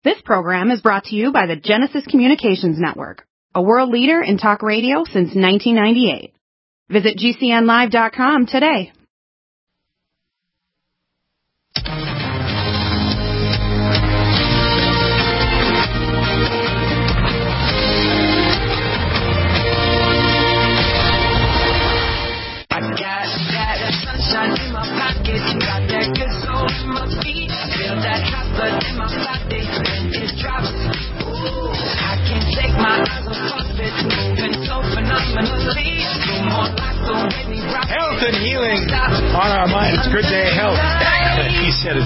This program is brought to you by the Genesis Communications Network, a world leader in talk radio since 1998. Visit GCNlive.com today. I got that sunshine in my pocket, got that good soul in my feet. I feel that hot blood in my body when it drops. Ooh, I can't take my eyes off of it, moving so phenomenally. No more like the way we rock. Health and healing on our mind. It's Good Day Health. He said it.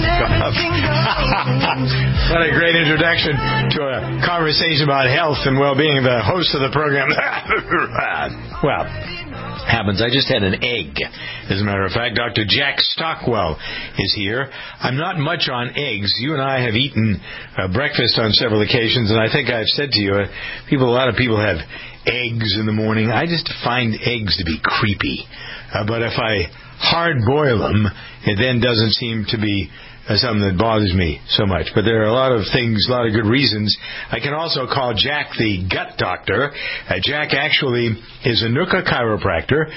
What a great introduction to a conversation about health and well-being. The host of the program. Well, happens. I just had an egg. As a matter of fact, Dr. Jack Stockwell is here. I'm not much on eggs. You and I have eaten breakfast on several occasions, and I think I've said to you, a lot of people have eggs in the morning. I just find eggs to be creepy. But if I hard boil them, it then doesn't seem to be something that bothers me so much. But there are a lot of things, a lot of good reasons. I can also call Jack the gut doctor. Jack actually is a Nuka chiropractor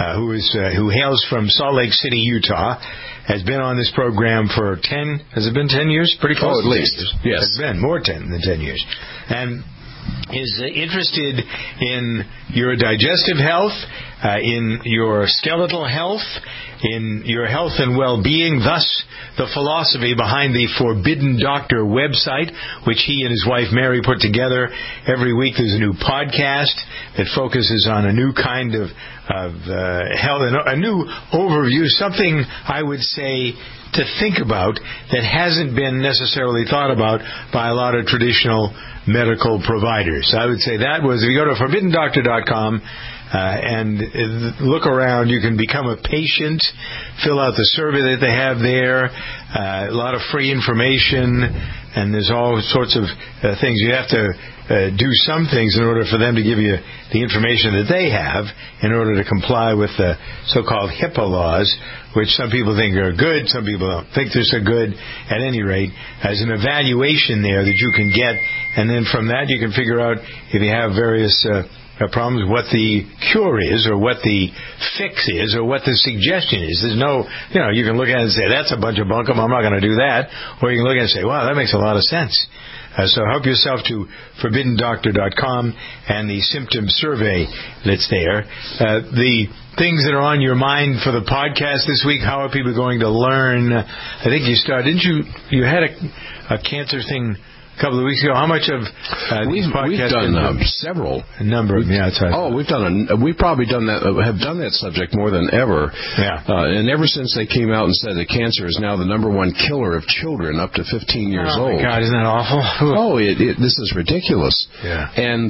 who hails from Salt Lake City, Utah. Has been on this program for 10, has it been 10 years? Pretty close. Oh, at least. Yes. It's been more than 10 years. And is interested in your digestive health, in your skeletal health, in your health and well-being, thus the philosophy behind the Forbidden Doctor website, which he and his wife Mary put together. Every week there's a new podcast that focuses on a new kind of health, a new overview, something I would say to think about that hasn't been necessarily thought about by a lot of traditional medical providers. I would say that was, if you go to ForbiddenDoctor.com and look around, you can become a patient, fill out the survey that they have there, a lot of free information, and there's all sorts of things. You have to do some things in order for them to give you the information that they have in order to comply with the so-called HIPAA laws, which some people think are good, some people don't think they're so good. At any rate, there's an evaluation there that you can get, and then from that you can figure out if you have various problems, what the cure is, or what the fix is, or what the suggestion is. There's no, you can look at it and say, that's a bunch of bunkum, I'm not going to do that. Or you can look at it and say, wow, that makes a lot of sense. So help yourself to ForbiddenDoctor.com and the symptom survey that's there. The things that are on your mind for the podcast this week, how are people going to learn? I think you started, you had a cancer thing a couple of weeks ago. How much of these podcasts? We've done several. A number of them, yeah. That's right. Oh, we've probably done that subject more than ever. Yeah. And ever since they came out and said that cancer is now the number one killer of children up to 15 years old. Oh, my God, isn't that awful? Oh, this is ridiculous. Yeah. And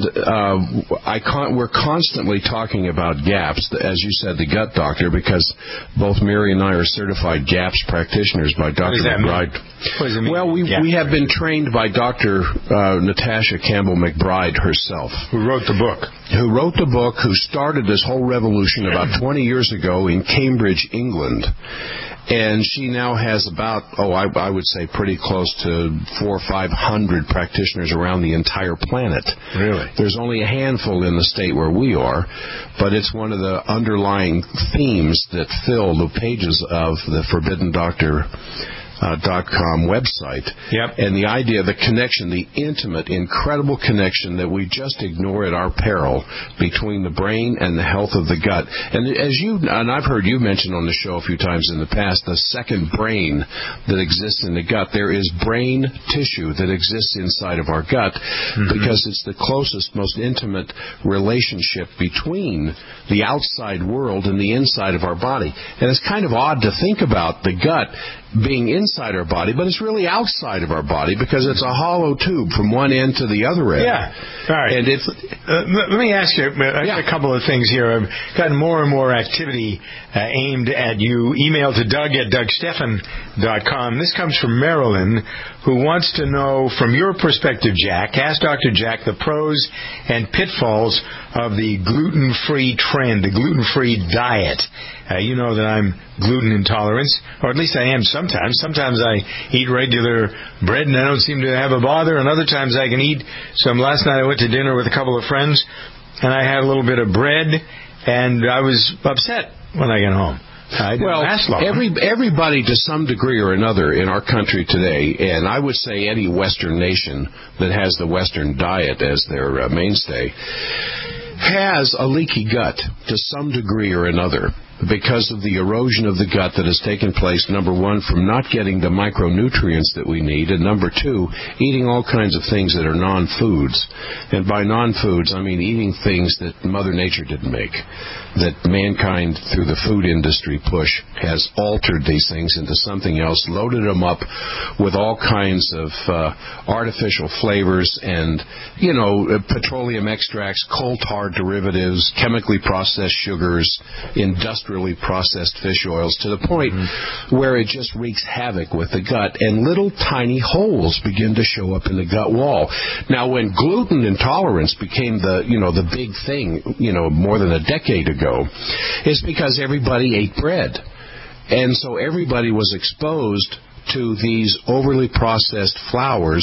we're constantly talking about GAPS, as you said, the gut doctor, because both Mary and I are certified GAPS practitioners by Dr. McBride. What does it mean? Well, we have been trained by Dr. Natasha Campbell McBride herself. Who wrote the book. Who started this whole revolution about 20 years ago in Cambridge, England. And she now has about, I would say pretty close to 400 or 500 practitioners around the entire planet. Really? There's only a handful in the state where we are, but it's one of the underlying themes that fill the pages of the Forbidden Doctor .com website. Yep. And the idea, the connection, the intimate, incredible connection that we just ignore at our peril between the brain and the health of the gut. And and I've heard you mention on the show a few times in the past, the second brain that exists in the gut. There is brain tissue that exists inside of our gut because it's the closest, most intimate relationship between the outside world and the inside of our body. And it's kind of odd to think about the gut being inside our body, but it's really outside of our body because it's a hollow tube from one end to the other end. Yeah. All right. And it's, let me ask you a couple of things here. I've gotten more and more activity aimed at you. Email to Doug at DougSteffen.com. This comes from Marilyn, who wants to know, from your perspective, Jack, ask Dr. Jack the pros and pitfalls of the gluten-free trend, the gluten-free diet. You know that I'm gluten intolerance, or at least I am sometimes. Sometimes I eat regular bread and I don't seem to have a bother, and other times I can eat some. Last night I went to dinner with a couple of friends, and I had a little bit of bread, and I was upset when I got home. Well, everybody to some degree or another in our country today, and I would say any Western nation that has the Western diet as their mainstay, has a leaky gut to some degree or another because of the erosion of the gut that has taken place, number one, from not getting the micronutrients that we need, and number two, eating all kinds of things that are non-foods. And by non-foods, I mean eating things that Mother Nature didn't make, that mankind, through the food industry push, has altered these things into something else, loaded them up with all kinds of artificial flavors and, petroleum extracts, coal tar derivatives, chemically processed sugars, industrially processed fish oils, to the point where it just wreaks havoc with the gut, and little tiny holes begin to show up in the gut wall. Now, when gluten intolerance became the big thing, more than a decade ago, is because everybody ate bread. And so everybody was exposed to these overly processed flours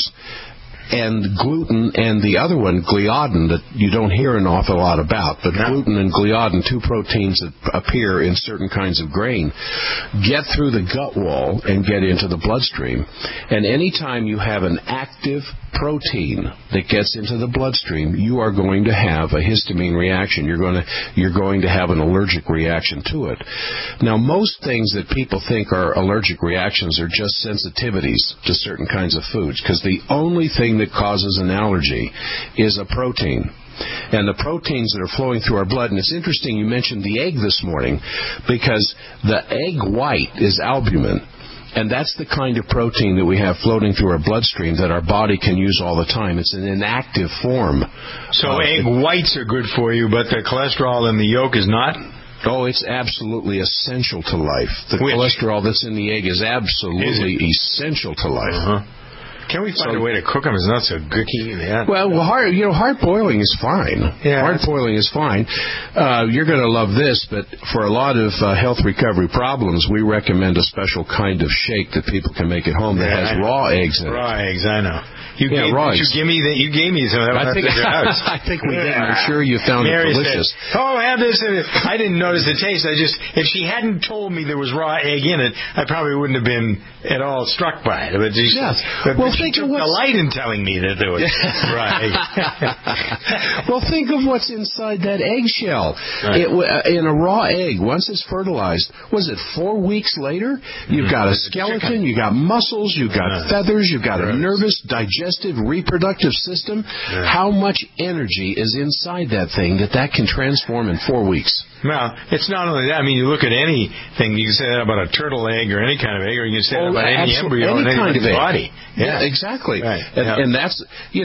and gluten, and the other one, gliadin, that you don't hear an awful lot about, but gluten and gliadin, two proteins that appear in certain kinds of grain, get through the gut wall and get into the bloodstream. And anytime you have an active protein that gets into the bloodstream, you are going to have a histamine reaction. You're going to have an allergic reaction to it. Now, most things that people think are allergic reactions are just sensitivities to certain kinds of foods, because the only thing that causes an allergy is a protein. And the proteins that are flowing through our blood, and it's interesting you mentioned the egg this morning, because the egg white is albumin. And that's the kind of protein that we have floating through our bloodstream that our body can use all the time. It's an inactive form. So egg whites are good for you, but the cholesterol in the yolk is not? Oh, it's absolutely essential to life. The cholesterol that's in the egg is absolutely essential to life. Uh-huh. Can we find a way to cook them? It's not so gooky. Yeah. Well, hard boiling is fine. Yeah. Hard boiling is fine. You're going to love this, but for a lot of health recovery problems, we recommend a special kind of shake that people can make at home that has raw eggs in it. Raw eggs, I know. You gave me some of that. I think we did. I'm sure you found Mary it delicious. Said, have this. I didn't notice the taste. If she hadn't told me there was raw egg in it, I probably wouldn't have been at all struck by it. But she took delight in telling me that there was raw egg. Well, think of what's inside that eggshell. Right. In a raw egg, once it's fertilized, was it 4 weeks later? You've got a skeleton, you've got muscles, you've got feathers, you've got a nervous, digestive, reproductive system. Yeah. How much energy is inside that thing that can transform in 4 weeks? Well, it's not only that. I mean, you look at anything, you can say that about a turtle egg or any kind of egg, or you can say that about any embryo in anybody's body. Yeah, exactly. Right. And that's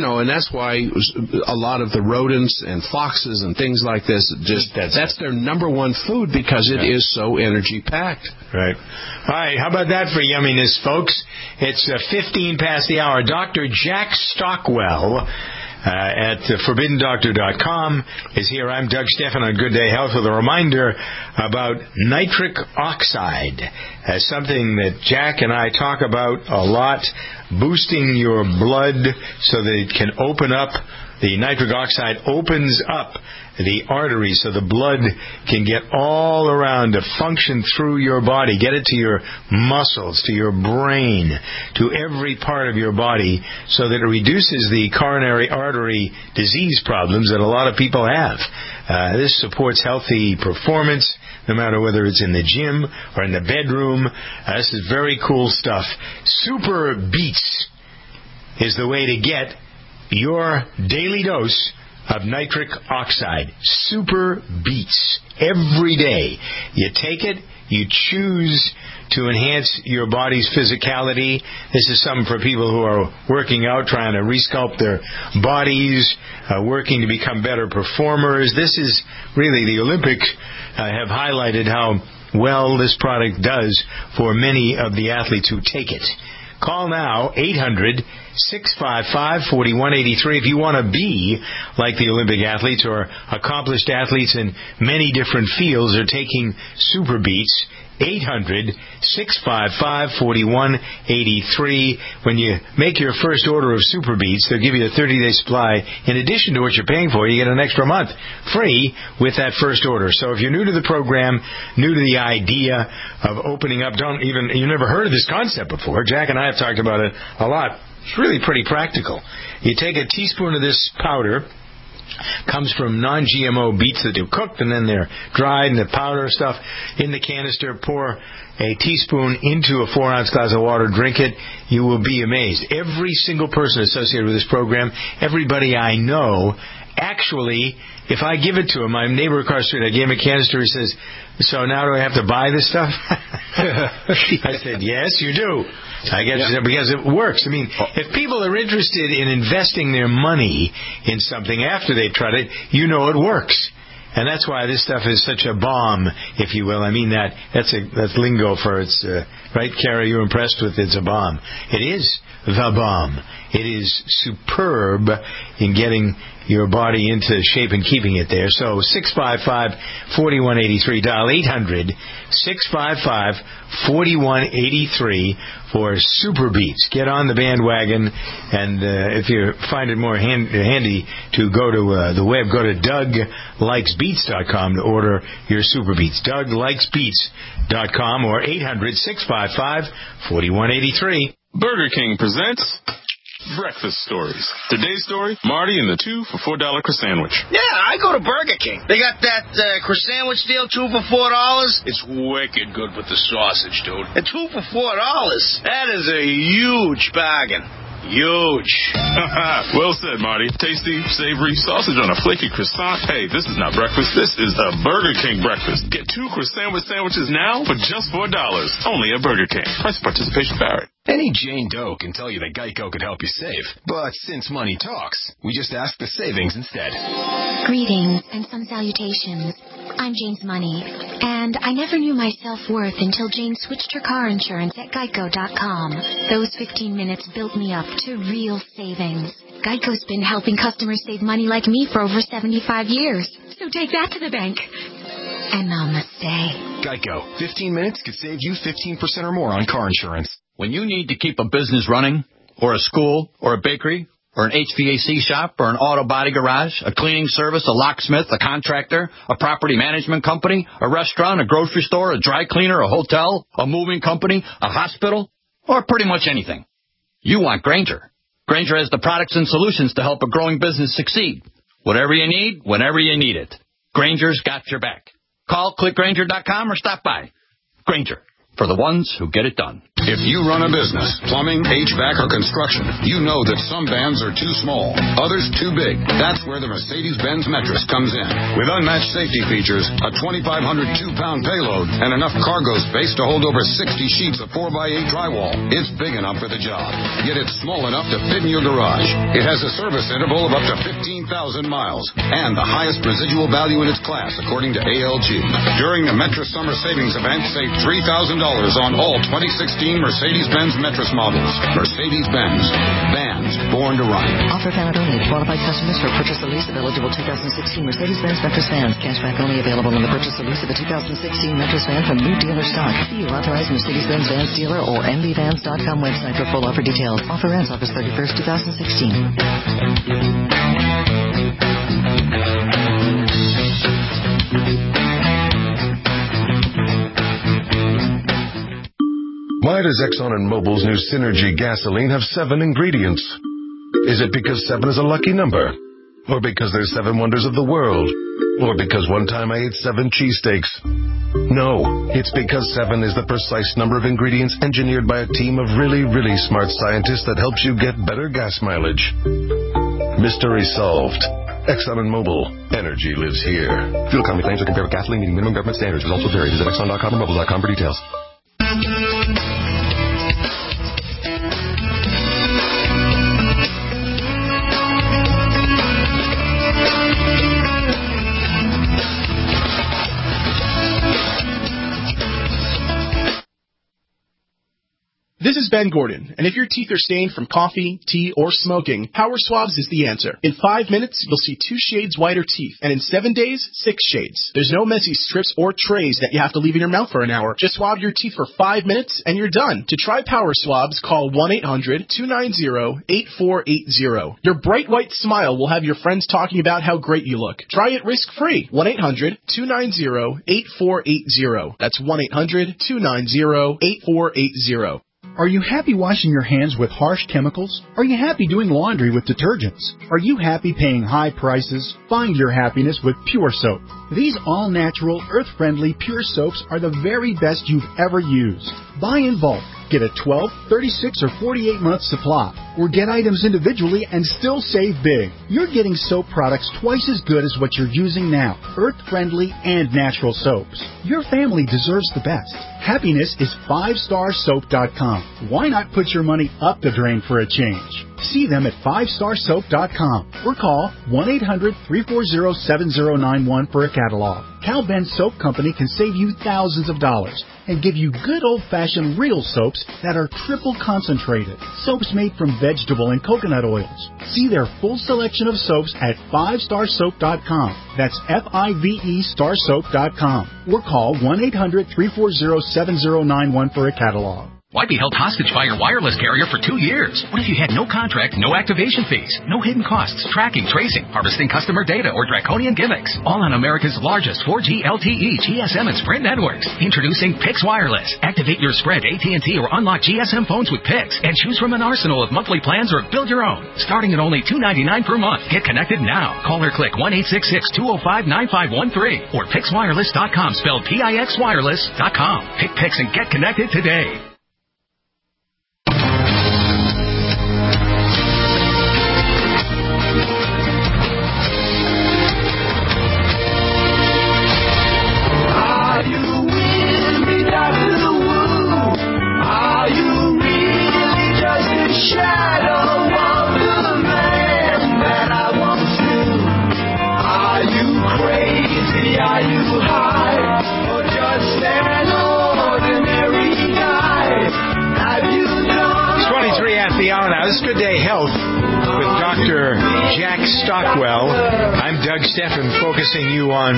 why a lot of the rodents and foxes and things like this, that's their number one food, because it is so energy packed. Right. All right. How about that for yumminess, folks? It's 15 past the hour. Dr. Jack Stockwell at ForbiddenDoctor.com is here. I'm Doug Stephan on Good Day Health with a reminder about nitric oxide, as something that Jack and I talk about a lot, boosting your blood so that it can open up. The nitric oxide opens up the arteries so the blood can get all around to function through your body, get it to your muscles, to your brain, to every part of your body, so that it reduces the coronary artery disease problems that a lot of people have. This supports healthy performance, no matter whether it's in the gym or in the bedroom. This is very cool stuff. Super Beats is the way to get your daily dose of nitric oxide. Super Beats. Every day you take it, you choose to enhance your body's physicality. This is something for people who are working out, trying to resculpt their bodies, working to become better performers. This is really, the Olympics have highlighted how well this product does for many of the athletes who take it. Call now, 800-655-4183, if you want to be like the Olympic athletes or accomplished athletes in many different fields are taking Super Beats. 800-655-4183. When you make your first order of Super Beats, they'll give you a 30-day supply. In addition to what you're paying for, you get an extra month free with that first order. So if you're new to the program, new to the idea of opening up, you've never heard of this concept before. Jack and I have talked about it a lot. It's really pretty practical. You take a teaspoon of this powder. Comes from non-GMO beets that are cooked and then they're dried, and the powder stuff in the canister. Pour a teaspoon into a 4-ounce glass of water. Drink it. You will be amazed. Every single person associated with this program, everybody I know, actually, if I give it to him, my neighbor across the street, I gave him a canister. He says, "So now do I have to buy this stuff?" I said, "Yes, you do." I guess because it works. I mean, if people are interested in investing their money in something after they've tried it, you know it works. And that's why this stuff is such a bomb, if you will. I mean, that's lingo for it's, right, Kara, you're impressed with it's a bomb. It is the bomb. It is superb in getting your body into shape and keeping it there. So 655-4183, dial 800-655-4183 for Super Beats. Get on the bandwagon, and if you find it more handy to go to the web, go to DougLikesBeats.com to order your Super Beats. DougLikesBeats.com or 800-655-4183. Burger King presents Breakfast Stories. Today's story, Marty and the 2 for $4 croissant. Yeah, I go to Burger King. They got that croissant deal, 2 for $4. It's wicked good with the sausage, dude. And 2 for $4. That is a huge bargain. Huge. Well said, Marty. Tasty, savory, sausage on a flaky croissant. Hey, this is not breakfast. This is a Burger King breakfast. Get 2 croissant sandwiches now for just $4. Only at Burger King. Price participation vary. Any Jane Doe can tell you that Geico could help you save. But since money talks, we just ask the savings instead. Greetings and some salutations. I'm Jane's Money, and I never knew my self-worth until Jane switched her car insurance at Geico.com. Those 15 minutes built me up to real savings. Geico's been helping customers save money like me for over 75 years. So take that to the bank. And namaste. Geico. 15 minutes could save you 15% or more on car insurance. When you need to keep a business running, or a school, or a bakery, or an HVAC shop, or an auto body garage, a cleaning service, a locksmith, a contractor, a property management company, a restaurant, a grocery store, a dry cleaner, a hotel, a moving company, a hospital, or pretty much anything, you want Grainger. Grainger has the products and solutions to help a growing business succeed. Whatever you need, whenever you need it. Grainger's got your back. Call, click Grainger.com, or stop by. Grainger, for the ones who get it done. If you run a business, plumbing, HVAC, or construction, you know that some vans are too small, others too big. That's where the Mercedes-Benz Metris comes in. With unmatched safety features, a 2,500 2-pound payload, and enough cargo space to hold over 60 sheets of 4x8 drywall, it's big enough for the job. Yet it's small enough to fit in your garage. It has a service interval of up to 15,000 miles and the highest residual value in its class, according to ALG. During the Metris Summer Savings Event, save $3,000 on all 2016 Mercedes-Benz Metris models. Mercedes-Benz. Vans born to run. Offer valid only to qualified customers for purchase or lease of eligible 2016 Mercedes-Benz Metris vans. Cashback only available on the purchase or lease of a 2016 Metris van from new dealer stock. See your authorized Mercedes-Benz Vans dealer or mbvans.com website for full offer details. Offer ends August 31st, 2016. Why does Exxon and Mobil's new Synergy gasoline have 7 ingredients? Is it because 7 is a lucky number? Or because there's 7 wonders of the world? Or because one time I ate 7 cheesesteaks? No, it's because 7 is the precise number of ingredients engineered by a team of really, really smart scientists that helps you get better gas mileage. Mystery solved. Exxon and Mobil. Energy lives here. Fuel economy claims are compared with gasoline meeting minimum government standards. Results will vary. Visit Exxon.com or Mobil.com for details. This is Ben Gordon, and if your teeth are stained from coffee, tea, or smoking, Power Swabs is the answer. In 5 minutes, you'll see 2 shades whiter teeth, and in 7 days, 6 shades. There's no messy strips or trays that you have to leave in your mouth for an hour. Just swab your teeth for 5 minutes, and you're done. To try Power Swabs, call 1-800-290-8480. Your bright white smile will have your friends talking about how great you look. Try it risk-free. 1-800-290-8480. That's 1-800-290-8480. Are you happy washing your hands with harsh chemicals? Are you happy doing laundry with detergents? Are you happy paying high prices? Find your happiness with Pure Soap. These all-natural, earth-friendly Pure Soaps are the very best you've ever used. Buy in bulk. Get a 12, 36, or 48-month supply. Or get items individually and still save big. You're getting soap products twice as good as what you're using now. Earth-friendly and natural soaps. Your family deserves the best. Happiness is 5starsoap.com. Why not put your money up the drain for a change? See them at 5starsoap.com or call 1-800-340-7091 for a catalog. Cal Ben Soap Company can save you thousands of dollars and give you good old-fashioned real soaps that are triple concentrated. Soaps made from vegetable and coconut oils. See their full selection of soaps at 5starsoap.com. That's F-I-V-E starsoap.com. Or call 1-800-340-7091 for a catalog. Why be held hostage by your wireless carrier for 2 years? What if you had no contract, no activation fees, no hidden costs, tracking, tracing, harvesting customer data, or draconian gimmicks? All on America's largest 4G LTE, GSM, and Sprint networks. Introducing Pix Wireless. Activate your Sprint, AT&T, or unlock GSM phones with Pix and choose from an arsenal of monthly plans or build your own. Starting at only $2.99 per month. Get connected now. Call or click 1-866-205-9513 or PixWireless.com, spelled PIXWireless.com. Pick Pix and get connected today. This is Good Day Health with Dr. Jack Stockwell. I'm Doug Steffen, focusing you on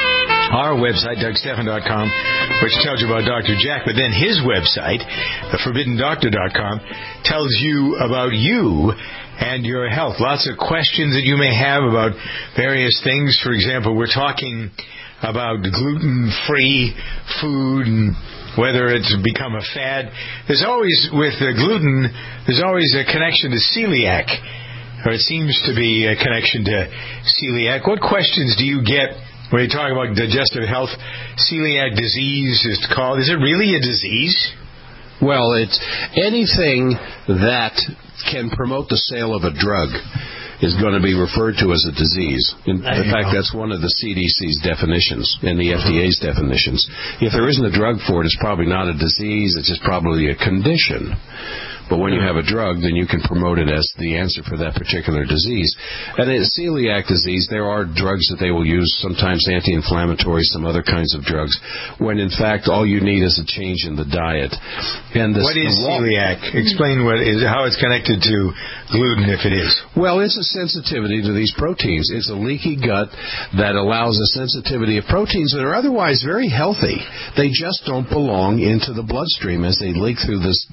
our website, DougSteffen.com, which tells you about Dr. Jack. But then his website, TheForbiddenDoctor.com, tells you about you and your health. Lots of questions that you may have about various things. For example, we're talking about gluten-free food and whether it's become a fad. There's always, with gluten, there's always a connection to celiac, or it seems to be a connection to celiac. What questions do you get when you talk about digestive health? Celiac disease is called. Is it really a disease? Well, it's anything that can promote the sale of a drug is going to be referred to as a disease. In fact, that's one of the CDC's definitions and the FDA's definitions. If there isn't a drug for it, it's probably not a disease. It's just probably a condition. But when you have a drug, then you can promote it as the answer for that particular disease. And in celiac disease, there are drugs that they will use, sometimes anti-inflammatory, some other kinds of drugs, when in fact all you need is a change in the diet. And what is celiac? Explain how it's connected to gluten, if it is. Well, it's a sensitivity to these proteins. It's a leaky gut that allows a sensitivity of proteins that are otherwise very healthy. They just don't belong into the bloodstream as they leak through this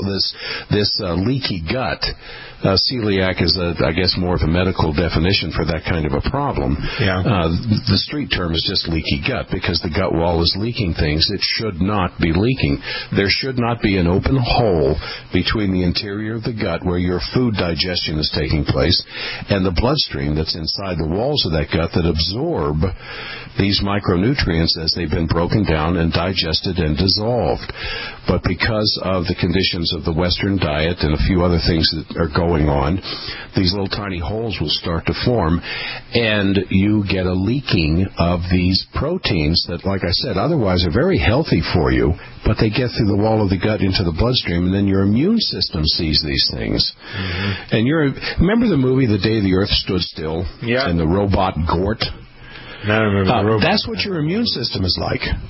leaky gut. Celiac is, I guess, more of a medical definition for that kind of a problem. Yeah. The street term is just leaky gut because the gut wall is leaking things it should not be leaking. There should not be an open hole between the interior of the gut where your food digestion is taking place and the bloodstream that's inside the walls of that gut that absorb these micronutrients as they've been broken down and digested and dissolved. But because of the conditions of the Western diet and a few other things that are going on, these little tiny holes will start to form, and you get a leaking of these proteins that, like I said, otherwise are very healthy for you, but they get through the wall of the gut into the bloodstream, and then your immune system sees these things. Mm-hmm. And remember the movie The Day the Earth Stood Still? Yeah. And the robot Gort? I remember the robot. That's what your immune system is like.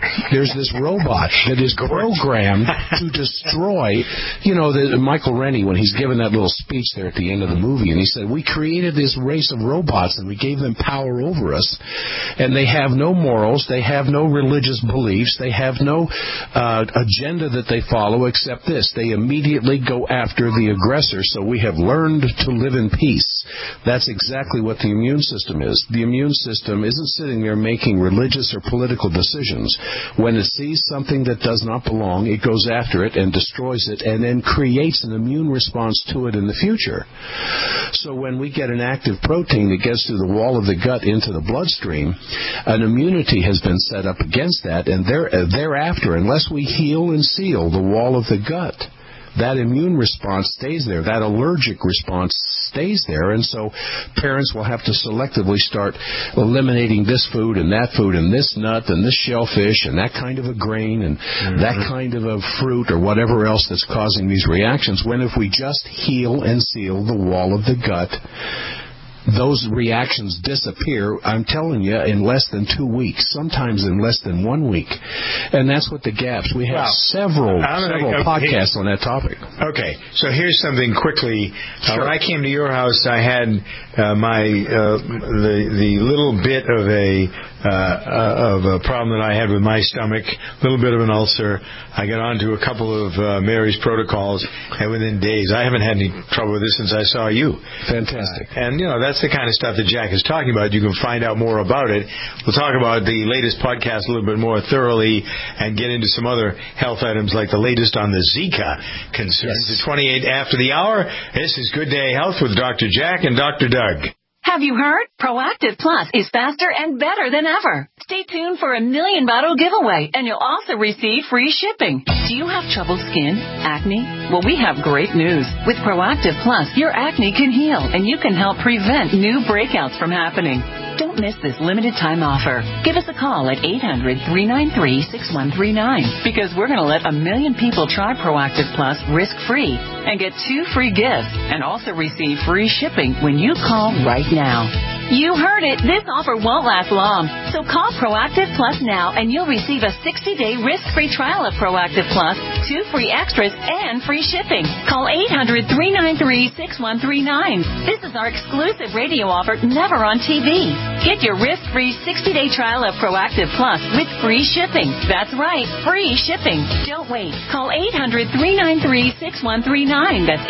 There's this robot that is programmed to destroy. Michael Rennie, when he's given that little speech there at the end of the movie, and he said, we created this race of robots and we gave them power over us, and they have no morals, they have no religious beliefs, they have no agenda that they follow except this. They immediately go after the aggressor, so we have learned to live in peace. That's exactly what the immune system is. The immune system isn't sitting there making religious or political decisions. When it sees something that does not belong, it goes after it and destroys it and then creates an immune response to it in the future. So when we get an active protein that gets through the wall of the gut into the bloodstream, an immunity has been set up against that, and thereafter, unless we heal and seal the wall of the gut, that immune response stays there. That allergic response stays there. And so parents will have to selectively start eliminating this food and this nut and this shellfish and that kind of a grain and that kind of a fruit or whatever else that's causing these reactions, when if we just heal and seal the wall of the gut, those reactions disappear, I'm telling you, in less than 2 weeks, sometimes in less than 1 week. And that's what the GAPS. We have several podcasts on that topic. Okay, so here's something quickly. When I came to your house, I had the little bit of a problem that I had with my stomach, a little bit of an ulcer. I got onto a couple of Mary's protocols, and within days, I haven't had any trouble with this since I saw you. Fantastic. And that's the kind of stuff that Jack is talking about. You can find out more about it. We'll talk about the latest podcast a little bit more thoroughly and get into some other health items like the latest on the Zika concerns. At 28 after the hour, this is Good Day Health with Dr. Jack and Dr. Doug. Have you heard? Proactive Plus is faster and better than ever. Stay tuned for a 1,000,000 bottle giveaway, and you'll also receive free shipping. Do you have troubled skin? Acne? Well, we have great news. With Proactive Plus, your acne can heal, and you can help prevent new breakouts from happening. Don't miss this limited time offer. Give us a call at 800-393-6139 because we're going to let 1,000,000 people try Proactive Plus risk-free and get 2 free gifts and also receive free shipping when you call right now. You heard it. This offer won't last long. So call Proactive Plus now and you'll receive a 60-day risk-free trial of Proactive Plus, 2 free extras, and free shipping. Call 800-393-6139. This is our exclusive radio offer, never on TV. Get your risk-free 60-day trial of Proactive Plus with free shipping. That's right, free shipping. Don't wait. Call 800-393-6139. That's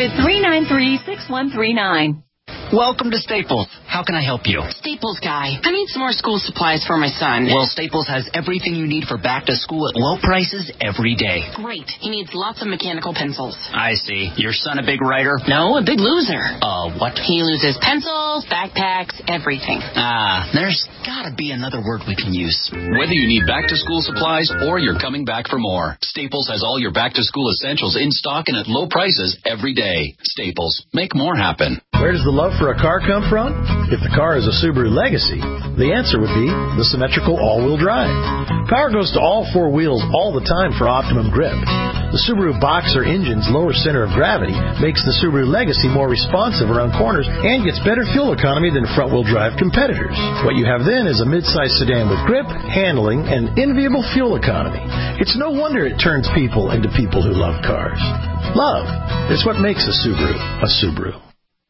800-393-6139. Welcome to Staples. How can I help you? Staples guy, I need some more school supplies for my son. Well, Staples has everything you need for back to school at low prices every day. Great. He needs lots of mechanical pencils. I see. Your son a big writer? No, a big loser. What? He loses pencils, backpacks, everything. There's gotta be another word we can use. Whether you need back to school supplies or you're coming back for more, Staples has all your back to school essentials in stock and at low prices every day. Staples. Make more happen. Where does the love for a car come from? If the car is a Subaru Legacy, the answer would be the symmetrical all-wheel drive. Power goes to all 4 wheels all the time for optimum grip. The Subaru Boxer engine's lower center of gravity makes the Subaru Legacy more responsive around corners and gets better fuel economy than front-wheel drive competitors. What you have then is a mid-size sedan with grip, handling, and enviable fuel economy. It's no wonder it turns people into people who love cars. Love is what makes a Subaru a Subaru.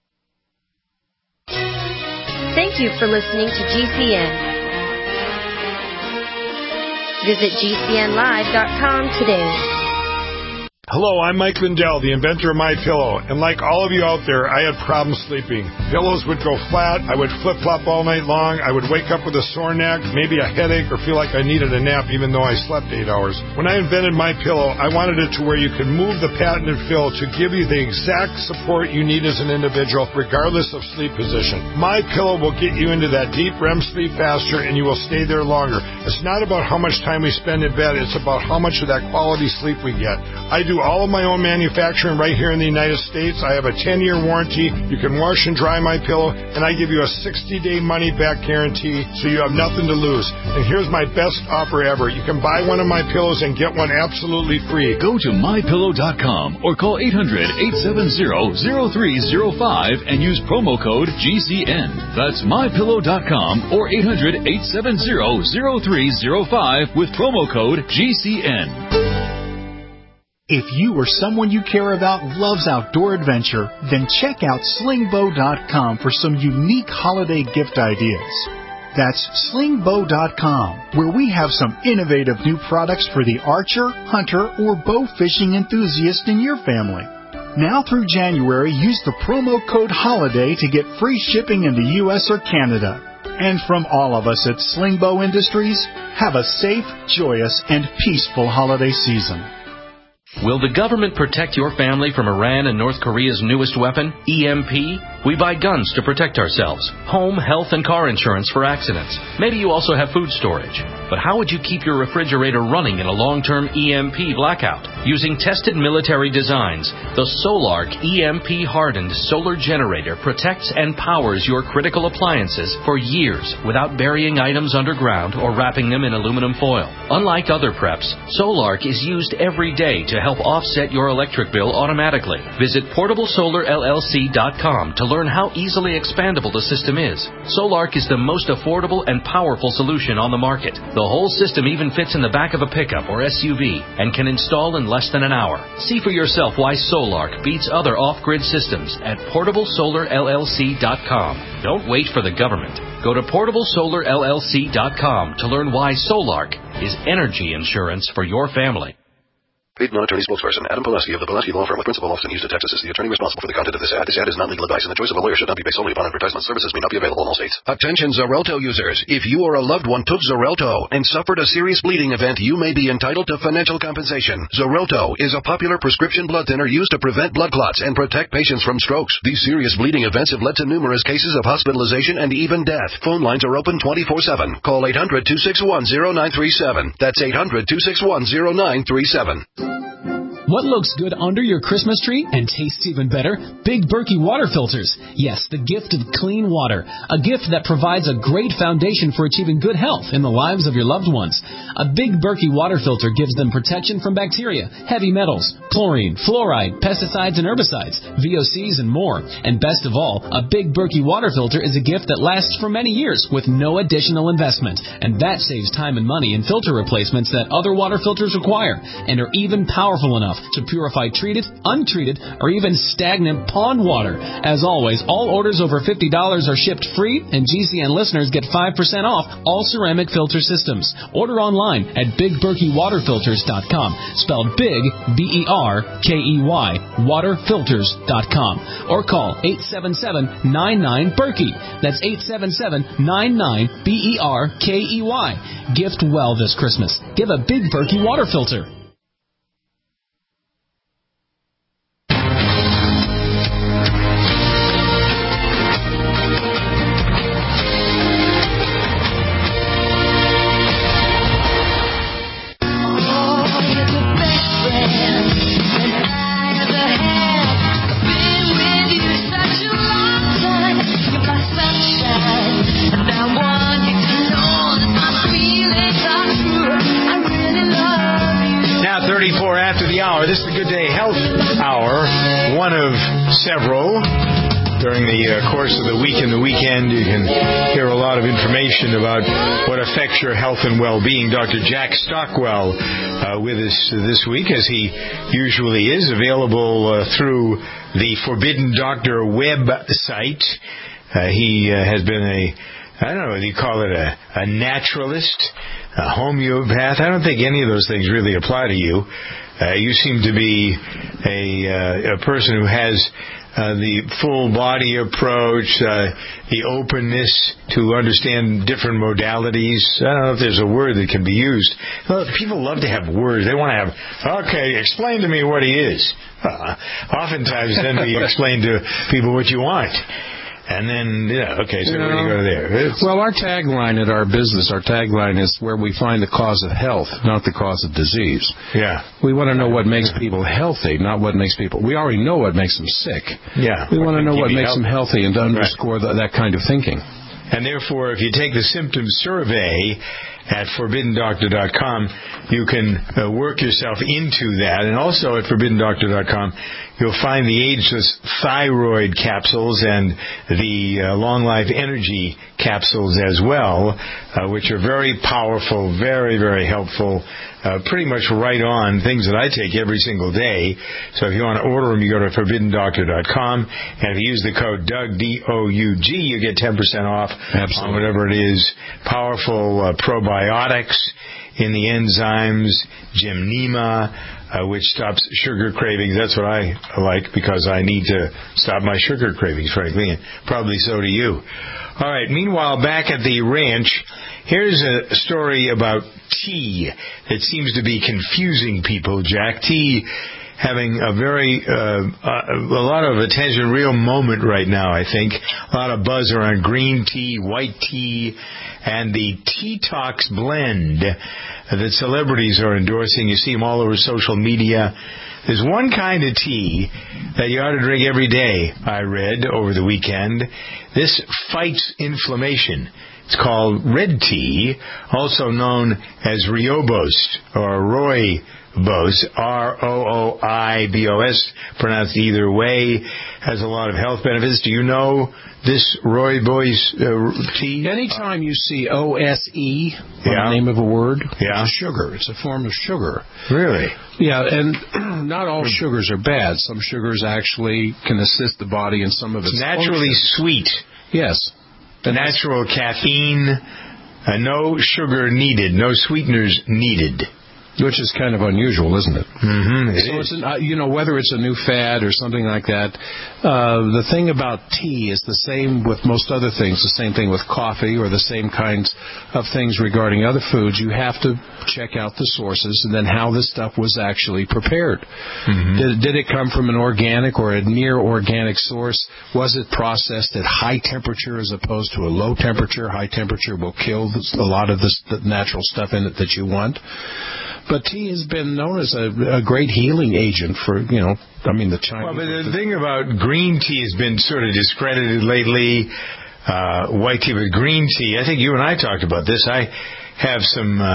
Thank you for listening to GCN. Visit GCNlive.com today. Hello, I'm Mike Lindell, the inventor of MyPillow, and like all of you out there, I had problems sleeping. Pillows would go flat, I would flip-flop all night long, I would wake up with a sore neck, maybe a headache, or feel like I needed a nap even though I slept 8 hours. When I invented MyPillow, I wanted it to where you could move the patented fill to give you the exact support you need as an individual, regardless of sleep position. MyPillow will get you into that deep REM sleep faster, and you will stay there longer. It's not about how much time we spend in bed, it's about how much of that quality sleep we get. I do do all of my own manufacturing right here in the United States. I have a 10-year warranty. You can wash and dry my pillow, and I give you a 60-day money-back guarantee, so you have nothing to lose. And here's my best offer ever. You can buy one of my pillows and get one absolutely free. Go to mypillow.com or call 800-870-0305 and use promo code GCN. That's mypillow.com or 800-870-0305 with promo code GCN. If you or someone you care about loves outdoor adventure, then check out slingbow.com for some unique holiday gift ideas. That's slingbow.com, where we have some innovative new products for the archer, hunter, or bow fishing enthusiast in your family. Now through January, use the promo code HOLIDAY to get free shipping in the U.S. or Canada. And from all of us at Slingbow Industries, have a safe, joyous, and peaceful holiday season. Will the government protect your family from Iran and North Korea's newest weapon, EMP? We buy guns to protect ourselves, home, health, and car insurance for accidents. Maybe you also have food storage. But how would you keep your refrigerator running in a long-term EMP blackout? Using tested military designs, the Solark EMP-hardened solar generator protects and powers your critical appliances for years without burying items underground or wrapping them in aluminum foil. Unlike other preps, Solark is used every day to help offset your electric bill automatically. Visit PortableSolarLLC.com to learn how easily expandable the system is. Solark is the most affordable and powerful solution on the market. The whole system even fits in the back of a pickup or SUV and can install in less than an hour. See for yourself why Solark beats other off-grid systems at PortableSolarLLC.com. Don't wait for the government. Go to PortableSolarLLC.com to learn why Solark is energy insurance for your family. Paid non-attorney spokesperson Adam Pulaski of the Pulaski Law Firm with principal office in Houston, Texas is the attorney responsible for the content of this ad. This ad is not legal advice, and the choice of a lawyer should not be based solely upon advertisement. Services may not be available in all states. Attention Xarelto users. If you or a loved one took Xarelto and suffered a serious bleeding event, you may be entitled to financial compensation. Xarelto is a popular prescription blood thinner used to prevent blood clots and protect patients from strokes. These serious bleeding events have led to numerous cases of hospitalization and even death. Phone lines are open 24/7. Call 800-261-0937. That's 800-261-0937. What looks good under your Christmas tree and tastes even better? Big Berkey water filters. Yes, the gift of clean water. A gift that provides a great foundation for achieving good health in the lives of your loved ones. A Big Berkey water filter gives them protection from bacteria, heavy metals, chlorine, fluoride, pesticides and herbicides, VOCs and more. And best of all, a Big Berkey water filter is a gift that lasts for many years with no additional investment. And that saves time and money in filter replacements that other water filters require and are even powerful enough to purify treated, untreated, or even stagnant pond water. As always, all orders over $50 are shipped free, and GCN listeners get 5% off all ceramic filter systems. Order online at BigBerkeyWaterFilters.com, spelled Big, B-E-R-K-E-Y, waterfilters.com, or call 877-99-BERKEY. That's 877-99-BERKEY. Gift well this Christmas. Give a Big Berkey water filter. This is the Good Day Health Hour, one of several. During the course of the week and the weekend, you can hear a lot of information about what affects your health and well-being. Dr. Jack Stockwell with us this week, as he usually is, available through the Forbidden Doctor website. He has been I don't know whether you call it a naturalist, a homeopath. I don't think any of those things really apply to you. You seem to be a person who has the full body approach, the openness to understand different modalities. I don't know if there's a word that can be used. Well, people love to have words. They want to have, okay, explain to me what he is. Oftentimes then we explain to people what you want. And then, so where do you go there? Well, our tagline at our business, is where we find the cause of health, not the cause of disease. Yeah. We want to know what makes people healthy, not what makes people... We already know what makes them sick. Yeah. We want to know what makes them healthy and to underscore that kind of thinking. And therefore, if you take the symptom survey at ForbiddenDoctor.com, you can work yourself into that. And also at ForbiddenDoctor.com, you'll find the Ageless Thyroid capsules and the Long Life Energy capsules as well, which are very powerful, very, very helpful, pretty much right on things that I take every single day. So if you want to order them, you go to ForbiddenDoctor.com, and if you use the code DOUG, D-O-U-G, you get 10% off on whatever it is. Powerful probiotics in the enzymes, Gymnema, which stops sugar cravings. That's what I like because I need to stop my sugar cravings, frankly, and probably so do you. All right, meanwhile, back at the ranch, here's a story about tea that seems to be confusing people, Jack. Tea having a lot of attention, real moment right now, I think. A lot of buzz around green tea, white tea, and the Tea Talks blend that celebrities are endorsing. You see them all over social media. There's one kind of tea that you ought to drink every day, I read over the weekend. This fights inflammation. It's called red tea, also known as Rooibos or Rooibos, R-O-O-I-B-O-S, pronounced either way, has a lot of health benefits. Do you know this Rooibos tea? Anytime you see O-S-E, the name of a word, it's sugar. It's a form of sugar. Really? Yeah, and not all sugars are bad. Some sugars actually can assist the body in some of its naturally sweet. Yes. The natural caffeine, no sugar needed, no sweeteners needed. Which is kind of unusual, isn't it? Mm-hmm. It's whether it's a new fad or something like that, the thing about tea is the same with most other things, the same thing with coffee or the same kinds of things regarding other foods. You have to check out the sources and then how this stuff was actually prepared. Mm-hmm. Did it come from an organic or a near organic source? Was it processed at high temperature as opposed to a low temperature? High temperature will kill a lot of the natural stuff in it that you want. But tea has been known as a great healing agent for, the Chinese. Well, but the thing about green tea has been sort of discredited lately. White tea, but green tea, I think you and I talked about this. I have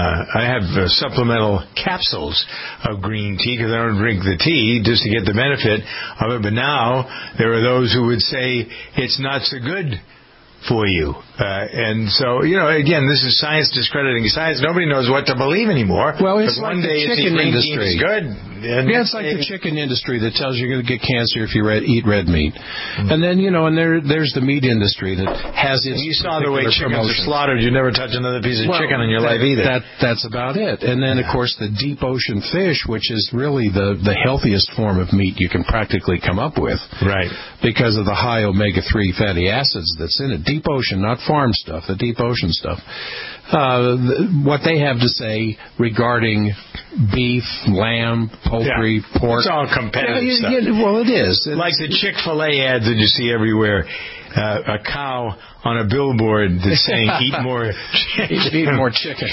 supplemental capsules of green tea because I don't drink the tea just to get the benefit of it. But now there are those who would say it's not so good for you. And so, again, this is science discrediting science. Nobody knows what to believe anymore. Well, it's like the chicken industry. It's good. It's like the chicken industry that tells you you're going to get cancer if you eat red meat. Mm-hmm. And then, and there's the meat industry that has its You saw the way chickens are slaughtered. You never touch another piece of chicken in your life either. That's about it. And then, of course, the deep ocean fish, which is really the healthiest form of meat you can practically come up with. Right. Because of the high omega-3 fatty acids that's in it. Deep ocean, not farm stuff, the deep ocean stuff. What they have to say regarding beef, lamb, poultry, pork. It's all competitive stuff. Well, it is. Like the Chick-fil-A ads that you see everywhere. A cow on a billboard that's saying, eat more chicken. Eat more chicken.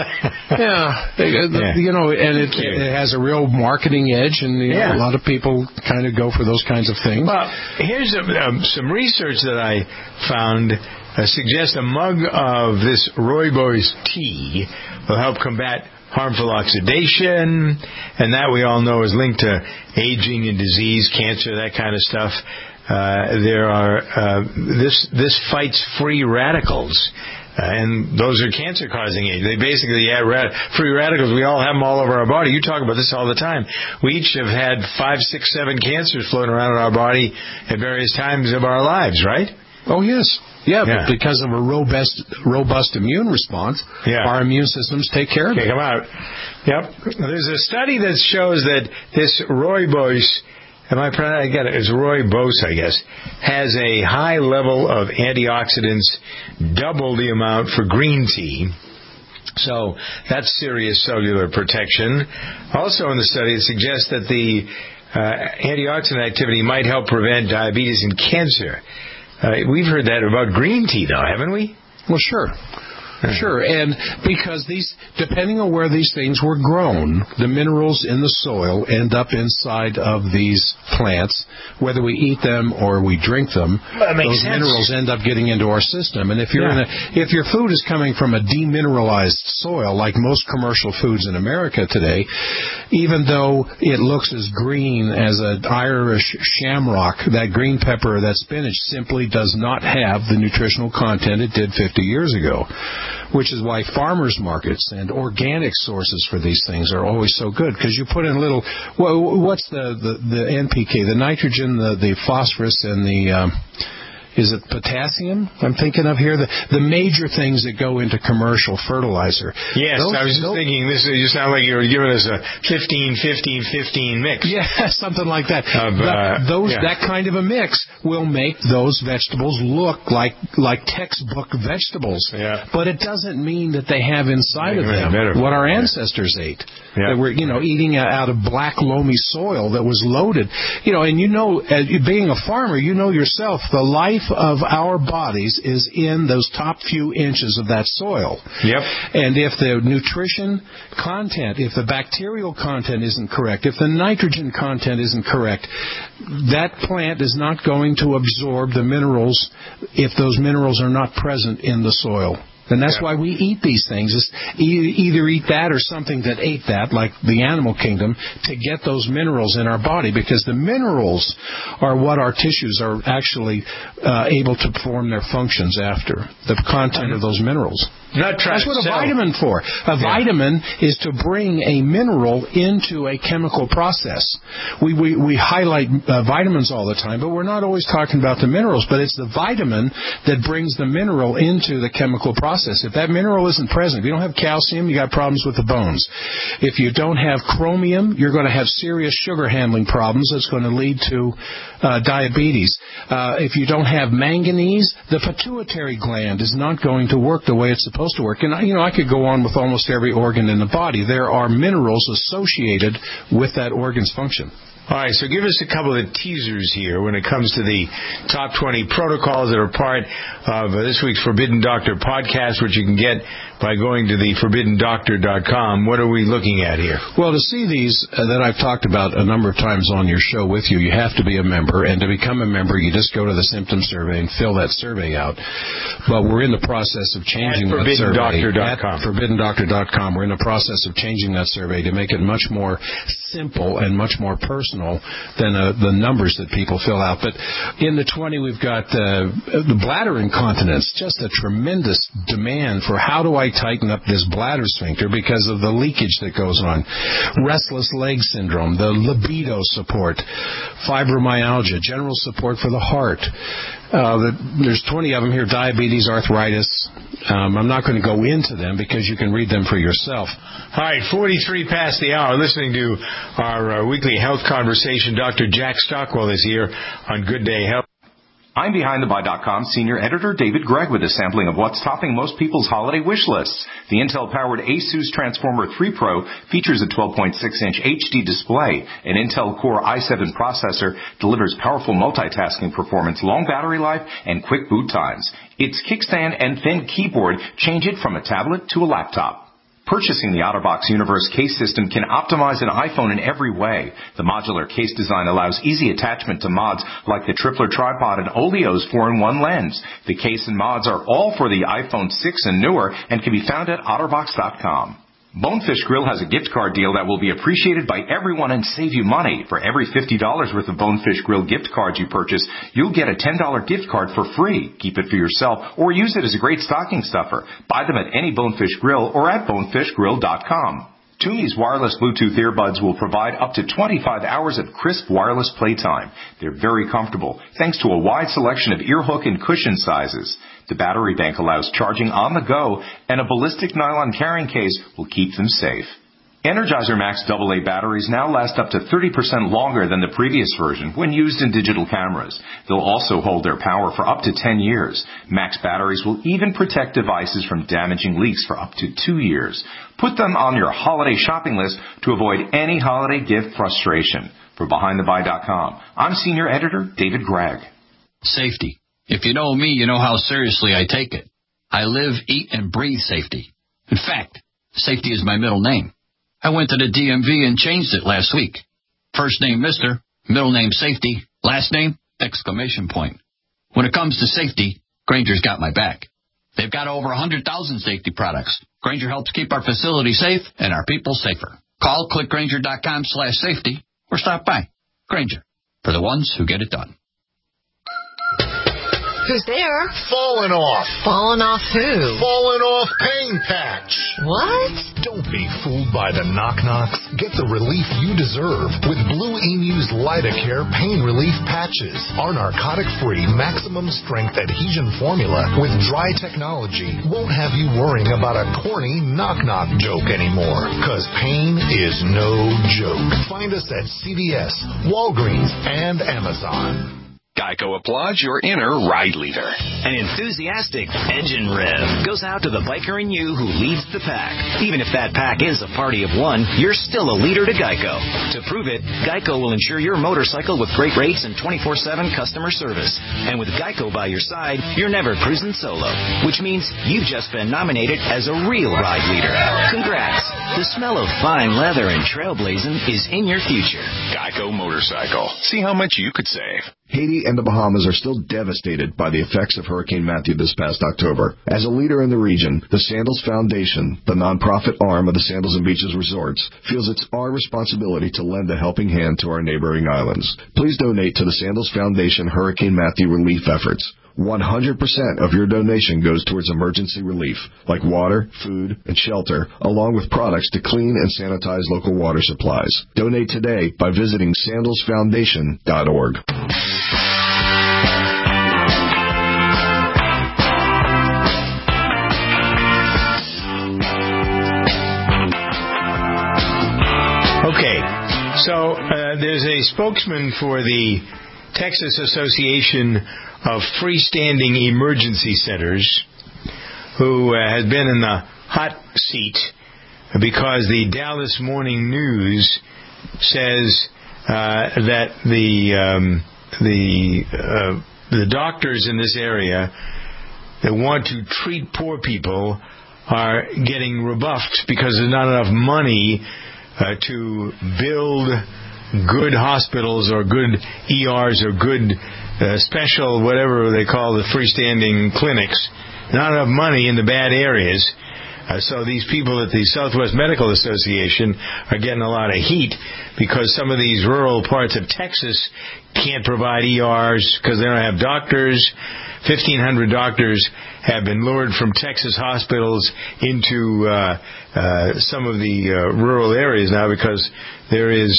And it has a real marketing edge, and a lot of people kind of go for those kinds of things. Well, here's some research that I found suggests a mug of this Rooibos tea will help combat harmful oxidation, and that we all know is linked to aging and disease, cancer, that kind of stuff. This fights free radicals, and those are cancer-causing agents. They basically free radicals. We all have them all over our body. You talk about this all the time. We each have had 5, 6, 7 cancers floating around in our body at various times of our lives, right? Oh, yes. Yeah, but because of a robust immune response, our immune systems take care of it. Take them out. Yep. There's a study that shows that this Rooibos, it's Rooibos, I guess, has a high level of antioxidants, double the amount for green tea. So that's serious cellular protection. Also in the study, it suggests that the antioxidant activity might help prevent diabetes and cancer. We've heard that about green tea, though, haven't we? Well, sure. Sure, and because depending on where these things were grown, the minerals in the soil end up inside of these plants. Whether we eat them or we drink them, those minerals end up getting into our system. And if your food is coming from a demineralized soil, like most commercial foods in America today, even though it looks as green as an Irish shamrock, that green pepper, that spinach simply does not have the nutritional content it did 50 years ago. Which is why farmers markets and organic sources for these things are always so good, because you put in a little, what's the NPK, the nitrogen, the phosphorus, and the is it potassium I'm thinking of here? The major things that go into commercial fertilizer. Yes, I was just thinking, you sound like you were giving us a 15-15-15 mix. Yeah, something like that. That kind of a mix will make those vegetables look like textbook vegetables. Yeah. But it doesn't mean that they have inside of them what our ancestors ate. Yeah. That were, eating out of black, loamy soil that was loaded. And being a farmer, yourself, the life of our bodies is in those top few inches of that soil. Yep. And if the nutrition content, if the bacterial content isn't correct, if the nitrogen content isn't correct, that plant is not going to absorb the minerals if those minerals are not present in the soil. And that's why we eat these things. Is either eat that or something that ate that, like the animal kingdom, to get those minerals in our body, because the minerals are what our tissues are actually able to perform their functions after, the content of those minerals. That's what a vitamin for. A vitamin is to bring a mineral into a chemical process. We highlight vitamins all the time, but we're not always talking about the minerals, but it's the vitamin that brings the mineral into the chemical process. If that mineral isn't present, if you don't have calcium, you got problems with the bones. If you don't have chromium, you're going to have serious sugar handling problems that's going to lead to diabetes. If you don't have manganese, the pituitary gland is not going to work the way it's supposed to work. And, I could go on with almost every organ in the body. There are minerals associated with that organ's function. All right, so give us a couple of teasers here when it comes to the top 20 protocols that are part of this week's Forbidden Doctor podcast, which you can get by going to the ForbiddenDoctor.com. What are we looking at here? Well, to see these that I've talked about a number of times on your show with you, you have to be a member. And to become a member, you just go to the symptom survey and fill that survey out. But we're in the process of changing that survey. At ForbiddenDoctor.com. We're in the process of changing that survey to make it much more simple and much more personal than the numbers that people fill out. But in the 20, we've got the bladder incontinence, just a tremendous demand for how do I tighten up this bladder sphincter because of the leakage that goes on. Restless leg syndrome, the libido support, fibromyalgia, general support for the heart. There's 20 of them here, diabetes, arthritis. I'm not going to go into them because you can read them for yourself. All right, 43 past the hour, listening to our weekly health conversation. Dr. Jack Stockwell is here on Good Day Health. I'm BehindTheBuy.com senior editor David Gregg with a sampling of what's topping most people's holiday wish lists. The Intel-powered ASUS Transformer 3 Pro features a 12.6-inch HD display. An Intel Core i7 processor delivers powerful multitasking performance, long battery life, and quick boot times. Its kickstand and thin keyboard change it from a tablet to a laptop. Purchasing the OtterBox Universe case system can optimize an iPhone in every way. The modular case design allows easy attachment to mods like the Tripler tripod and Olio's 4-in-1 lens. The case and mods are all for the iPhone 6 and newer and can be found at OtterBox.com. Bonefish Grill has a gift card deal that will be appreciated by everyone and save you money. For every $50 worth of Bonefish Grill gift cards you purchase, you'll get a $10 gift card for free. Keep it for yourself or use it as a great stocking stuffer. Buy them at any Bonefish Grill or at bonefishgrill.com. Toomey's wireless Bluetooth earbuds will provide up to 25 hours of crisp wireless playtime. They're very comfortable, thanks to a wide selection of ear hook and cushion sizes. The battery bank allows charging on the go, and a ballistic nylon carrying case will keep them safe. Energizer Max AA batteries now last up to 30% longer than the previous version when used in digital cameras. They'll also hold their power for up to 10 years. Max batteries will even protect devices from damaging leaks for up to 2 years. Put them on your holiday shopping list to avoid any holiday gift frustration. For BehindTheBuy.com, I'm Senior Editor David Gregg. Safety. If you know me, you know how seriously I take it. I live, eat, and breathe safety. In fact, safety is my middle name. I went to the DMV and changed it last week. First name Mr., middle name Safety, last name exclamation point. When it comes to safety, Grainger's got my back. They've got over 100,000 safety products. Grainger helps keep our facilities safe and our people safer. Call clickgrainger.com/safety or stop by. Grainger, for the ones who get it done. Who's there? Falling off. Falling off who? Falling off pain patch. What? Don't be fooled by the knock-knocks. Get the relief you deserve with Blue Emu's Lidocare pain relief patches. Our narcotic-free, maximum-strength adhesion formula with dry technology won't have you worrying about a corny knock-knock joke anymore. Because pain is no joke. Find us at CVS, Walgreens, and Amazon. Geico applauds your inner ride leader. An enthusiastic engine rev goes out to the biker in you who leads the pack. Even if that pack is a party of one, you're still a leader to Geico. To prove it, Geico will insure your motorcycle with great rates and 24/7 customer service. And with Geico by your side, you're never cruising solo, which means you've just been nominated as a real ride leader. Congrats. The smell of fine leather and trailblazing is in your future. Geico Motorcycle. See how much you could save. Haiti and the Bahamas are still devastated by the effects of Hurricane Matthew this past October. As a leader in the region, the Sandals Foundation, the nonprofit arm of the Sandals and Beaches Resorts, feels it's our responsibility to lend a helping hand to our neighboring islands. Please donate to the Sandals Foundation Hurricane Matthew relief efforts. 100% of your donation goes towards emergency relief, like water, food, and shelter, along with products to clean and sanitize local water supplies. Donate today by visiting sandalsfoundation.org. Okay, so there's a spokesman for the Texas Association of Freestanding Emergency Centers who has been in the hot seat because the Dallas Morning News says that the doctors in this area that want to treat poor people are getting rebuffed because there's not enough money to build good hospitals or good ERs or good special, whatever they call the freestanding clinics. Not enough money in the bad areas. So these people at the Southwest Medical Association are getting a lot of heat because some of these rural parts of Texas can't provide ERs because they don't have doctors. 1,500 doctors have been lured from Texas hospitals into some of the rural areas now because there's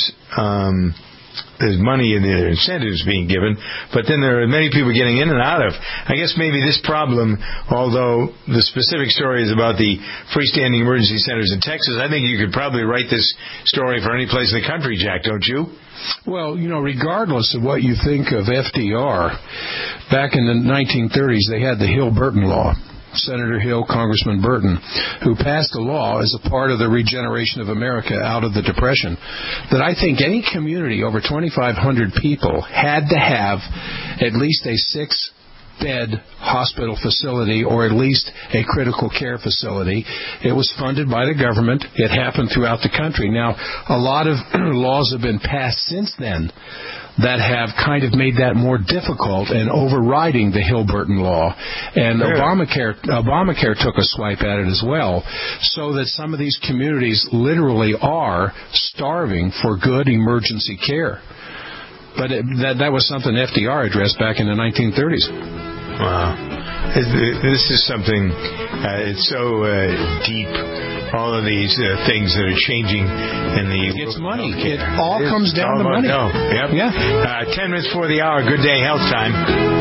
money in the incentives being given, but then there are many people getting in and out of. I guess maybe this problem, although the specific story is about the freestanding emergency centers in Texas, I think you could probably write this story for any place in the country, Jack, don't you? Well, regardless of what you think of FDR, back in the 1930s, they had the Hill-Burton Law. Senator Hill, Congressman Burton, who passed a law as a part of the regeneration of America out of the Depression, that I think any community over 2,500 people had to have at least a 6-bed hospital facility or at least a critical care facility. It was funded by the government. It happened throughout the country. Now, a lot of laws have been passed since then that have kind of made that more difficult and overriding the Hill-Burton law. And Obamacare took a swipe at it as well, so that some of these communities literally are starving for good emergency care. But that was something FDR addressed back in the 1930s. Wow. This is something, it's so deep, all of these things that are changing in the... It's money. It all comes down to money. Yep. Yeah. 10 minutes before the hour. Good day, health time.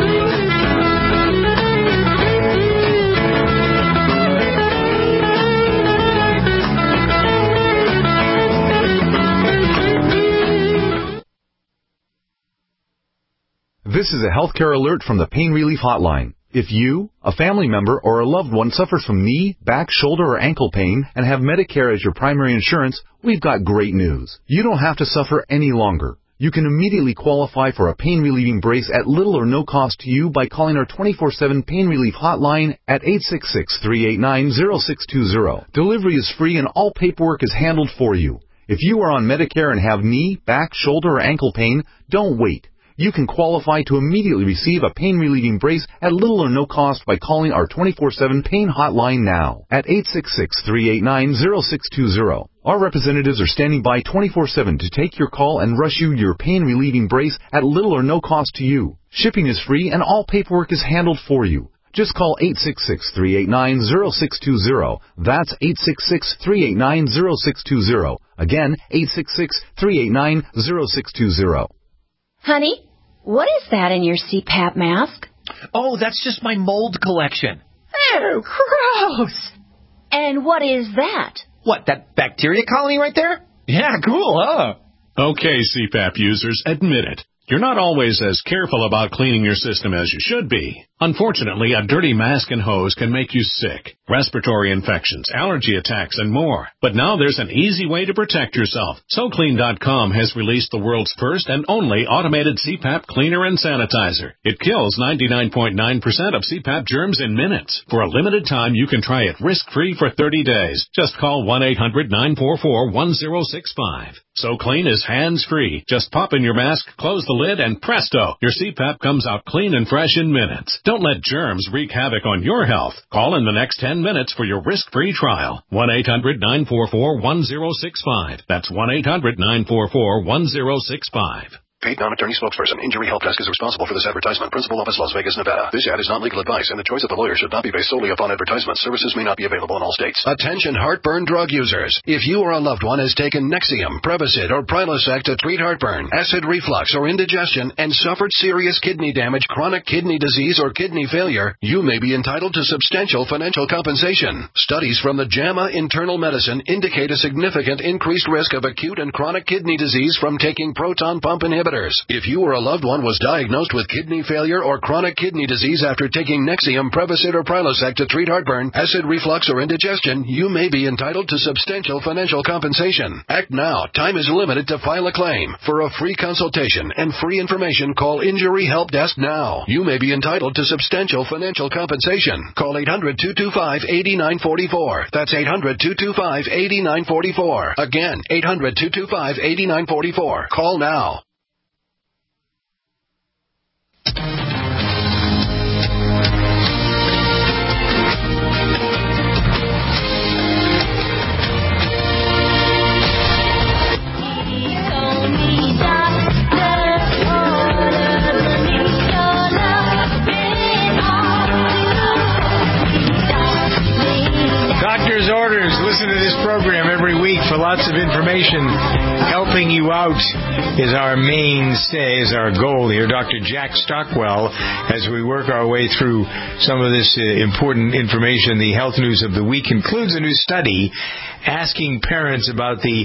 This is a healthcare alert from the Pain Relief Hotline. If you, a family member, or a loved one suffers from knee, back, shoulder, or ankle pain and have Medicare as your primary insurance, we've got great news. You don't have to suffer any longer. You can immediately qualify for a pain-relieving brace at little or no cost to you by calling our 24/7 pain relief hotline at 866-389-0620. Delivery is free and all paperwork is handled for you. If you are on Medicare and have knee, back, shoulder, or ankle pain, don't wait. You can qualify to immediately receive a pain-relieving brace at little or no cost by calling our 24/7 pain hotline now at 866-389-0620. Our representatives are standing by 24/7 to take your call and rush you your pain-relieving brace at little or no cost to you. Shipping is free and all paperwork is handled for you. Just call 866-389-0620. That's 866-389-0620. Again, 866-389-0620. Honey, what is that in your CPAP mask? Oh, that's just my mold collection. Oh, gross! And what is that? What, that bacteria colony right there? Yeah, cool, huh? Okay, CPAP users, admit it. You're not always as careful about cleaning your system as you should be. Unfortunately, a dirty mask and hose can make you sick, respiratory infections, allergy attacks, and more. But now there's an easy way to protect yourself. SoClean.com has released the world's first and only automated CPAP cleaner and sanitizer. It kills 99.9% of CPAP germs in minutes. For a limited time, you can try it risk-free for 30 days. Just call 1-800-944-1065. SoClean is hands-free. Just pop in your mask, close the lid, and presto, your CPAP comes out clean and fresh in minutes. Don't let germs wreak havoc on your health. Call in the next 10 minutes for your risk-free trial. 1-800-944-1065. That's 1-800-944-1065. Paid non-attorney spokesperson. Injury Help Desk is responsible for this advertisement. Principal office, Las Vegas, Nevada. This ad is not legal advice, and the choice of the lawyer should not be based solely upon advertisement. Services may not be available in all states. Attention heartburn drug users. If you or a loved one has taken Nexium, Prevacid, or Prilosec to treat heartburn, acid reflux, or indigestion, and suffered serious kidney damage, chronic kidney disease, or kidney failure, you may be entitled to substantial financial compensation. Studies from the JAMA Internal Medicine indicate a significant increased risk of acute and chronic kidney disease from taking proton pump inhibitors. If you or a loved one was diagnosed with kidney failure or chronic kidney disease after taking Nexium, Prevacid, or Prilosec to treat heartburn, acid reflux, or indigestion, you may be entitled to substantial financial compensation. Act now. Time is limited to file a claim. For a free consultation and free information, call Injury Help Desk now. You may be entitled to substantial financial compensation. Call 800-225-8944. That's 800-225-8944. Again, 800-225-8944. Call now. Doctor's orders. Listen to this program every week for lots of information. Helping you out is our mainstay, is our goal here. Dr. Jack Stockwell, as we work our way through some of this important information, the health news of the week includes a new study asking parents about the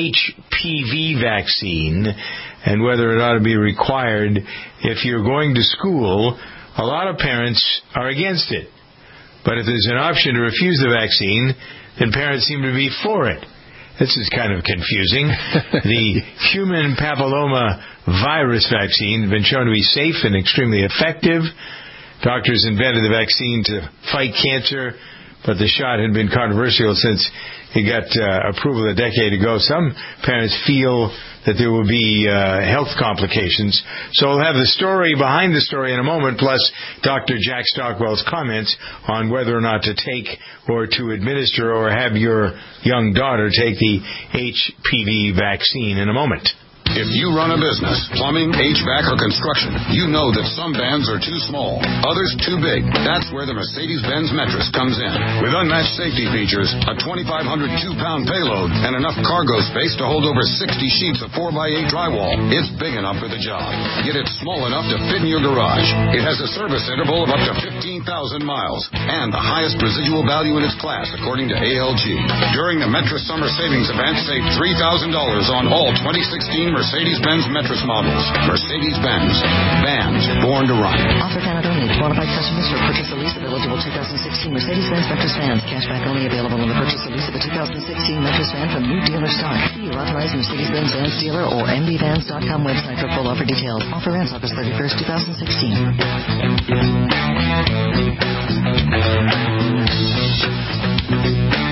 HPV vaccine and whether it ought to be required if you're going to school. A lot of parents are against it. But if there's an option to refuse the vaccine, then parents seem to be for it. This is kind of confusing. The human papilloma virus vaccine has been shown to be safe and extremely effective. Doctors invented the vaccine to fight cancer, but the shot had been controversial since it got approval a decade ago. Some parents feel that there will be health complications. So we'll have the story behind the story in a moment, plus Dr. Jack Stockwell's comments on whether or not to take or to administer or have your young daughter take the HPV vaccine in a moment. If you run a business, plumbing, HVAC, or construction, you know that some vans are too small, others too big. That's where the Mercedes-Benz Metris comes in. With unmatched safety features, a 2,500 2-pound payload, and enough cargo space to hold over 60 sheets of 4x8 drywall, it's big enough for the job. Yet it's small enough to fit in your garage. It has a service interval of up to 15,000 miles, and the highest residual value in its class, according to ALG. During the Metris Summer Savings Event, save $3,000 on all 2016 Mercedes-Benz Metris models. Mercedes-Benz. Vans born to run. Offer valid only. Qualified customers for purchase or lease of eligible 2016 Mercedes Mercedes-Benz Metris vans. Cashback only available on the purchase or lease of a 2016 Metris van from new dealer stock. See your authorized Mercedes-Benz Vans dealer or mvvans.com website for full offer details. Offer ends August 31st, 2016.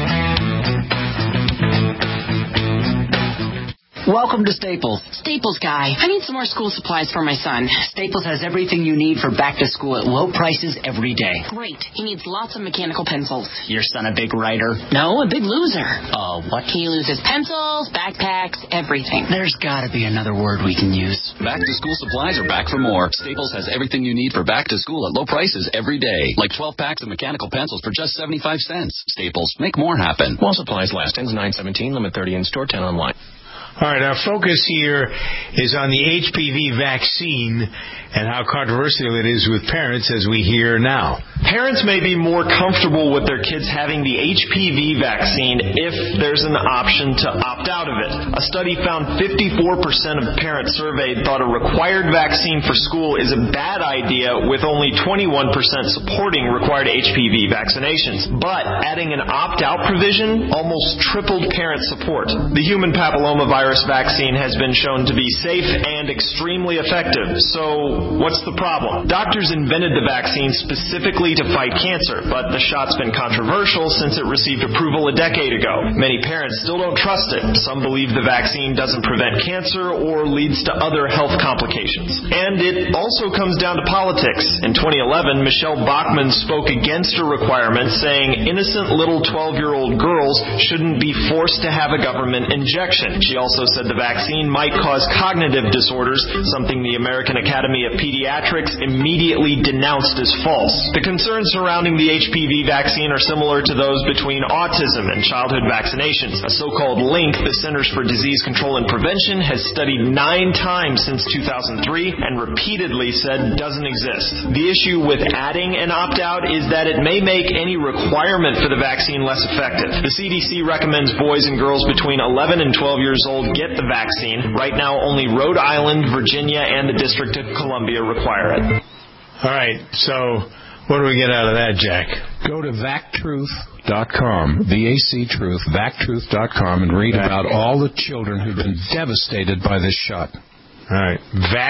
Welcome to Staples. Staples guy, I need some more school supplies for my son. Staples has everything you need for back to school at low prices every day. Great. He needs lots of mechanical pencils. Your son a big writer? No, a big loser. What? He loses pencils, backpacks, everything. There's got to be another word we can use. Back to school supplies are back for more. Staples has everything you need for back to school at low prices every day. Like 12 packs of mechanical pencils for just 75 cents. Staples, make more happen. While supplies last. Ends 9/17. Limit 30 in store, 10 online. All right, our focus here is on the HPV vaccine and how controversial it is with parents, as we hear now. Parents may be more comfortable with their kids having the HPV vaccine if there's an option to opt out of it. A study found 54% of parents surveyed thought a required vaccine for school is a bad idea, with only 21% supporting required HPV vaccinations. But adding an opt-out provision almost tripled parent support. The human papillomavirus vaccine has been shown to be safe and extremely effective. So what's the problem? Doctors invented the vaccine specifically to fight cancer, but the shot's been controversial since it received approval a decade ago. Many parents still don't trust it. Some believe the vaccine doesn't prevent cancer or leads to other health complications. And it also comes down to politics. In 2011, Michelle Bachmann spoke against a requirement, saying innocent little 12-year-old girls shouldn't be forced to have a government injection. She also said the vaccine might cause cognitive disorders, something the American Academy of Pediatrics immediately denounced as false. The concerns surrounding the HPV vaccine are similar to those between autism and childhood vaccinations. A so-called link the Centers for Disease Control and Prevention has studied 9 times since 2003 and repeatedly said doesn't exist. The issue with adding an opt-out is that it may make any requirement for the vaccine less effective. The CDC recommends boys and girls between 11 and 12 years old get the vaccine. Right now, only Rhode Island, Virginia, and the District of Columbia require it. All right, so what do we get out of that, Jack? Go to vactruth.com, V-A-C-Truth, vactruth.com, and read about all the children who've been devastated by this shot. All right,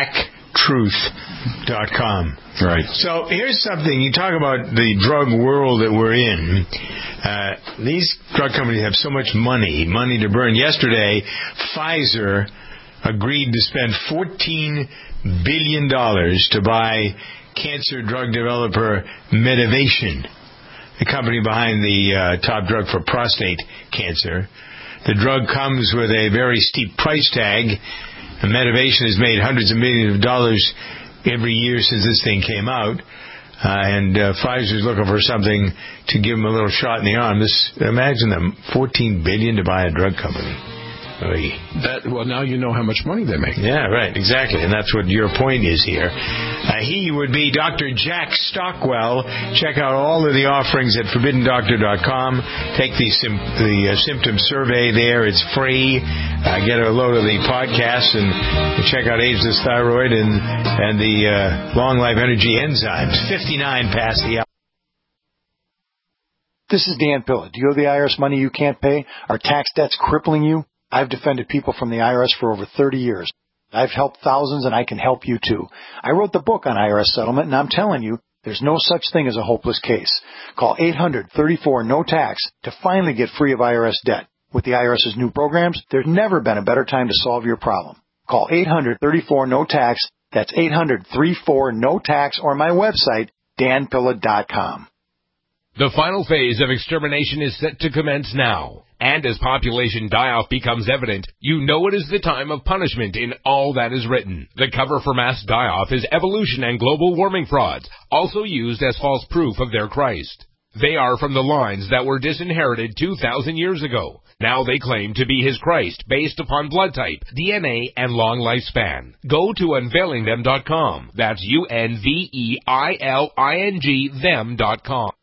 vactruth.com. Right. So here's something. You talk about the drug world that we're in. These drug companies have so much money to burn. Yesterday, Pfizer agreed to spend $14 billion to buy cancer drug developer Medivation, the company behind the top drug for prostate cancer. The drug comes with a very steep price tag. And Medivation has made hundreds of millions of dollars every year since this thing came out. And Pfizer's looking for something to give them a little shot in the arm. Imagine them, $14 billion to buy a drug company. Well, now you know how much money they make. Yeah, right, exactly. And that's what your point is here. He would be Dr. Jack Stockwell. Check out all of the offerings at ForbiddenDoctor.com. Take the symptom survey there. It's free. Get a load of the podcast and check out Ageless Thyroid and the Long Life Energy Enzymes. 59 past the hour. This is Dan Pilla. Do you owe the IRS money you can't pay? Are tax debts crippling you? I've defended people from the IRS for over 30 years. I've helped thousands, and I can help you too. I wrote the book on IRS settlement, and I'm telling you, there's no such thing as a hopeless case. Call 800-34-NO-TAX to finally get free of IRS debt. With the IRS's new programs, there's never been a better time to solve your problem. Call 800-34-NO-TAX. That's 800-34-NO-TAX, or my website, danpilla.com. The final phase of extermination is set to commence now. And as population die-off becomes evident, you know it is the time of punishment in all that is written. The cover for mass die-off is evolution and global warming frauds, also used as false proof of their Christ. They are from the lines that were disinherited 2,000 years ago. Now they claim to be his Christ based upon blood type, DNA, and long lifespan. Go to unveilingthem.com. That's UNVEILING them.com.